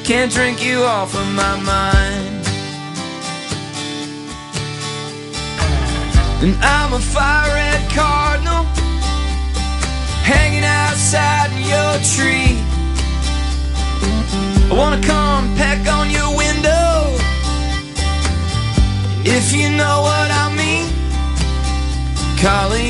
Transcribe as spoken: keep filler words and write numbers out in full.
can't drink you off of my mind. And I'm a fire red cardinal hanging outside in your tree. I wanna come peck on your window, if you know what I mean. Calling